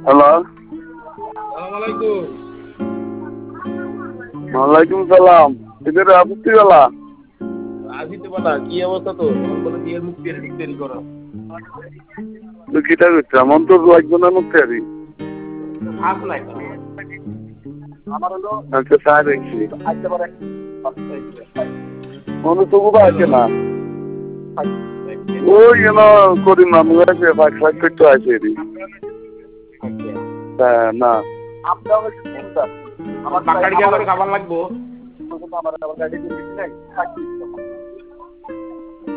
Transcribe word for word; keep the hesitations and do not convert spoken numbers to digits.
Hello, সালাম আলাইকুম। ওয়ালাইকুম সালাম। এদের আপত্তি গেলা আসিতে বলা কি অবস্থা তো তখন বলে বিয়ের মুখ তৈরি তৈরি করো। তুই কিটা করছিস? এমন তো লাগবে না মুক্তি আরি। ভাব নাই তো আমার হলো আচ্ছা তাই দেখছি আসতে পারে মনে তো খুব আছে না ওই যেন করি মামু আছে ফাইট ফাইট করতে আছে এরি না আমার বাকাড়িয়া করে খাবার লাগবো। আমার গাড়ি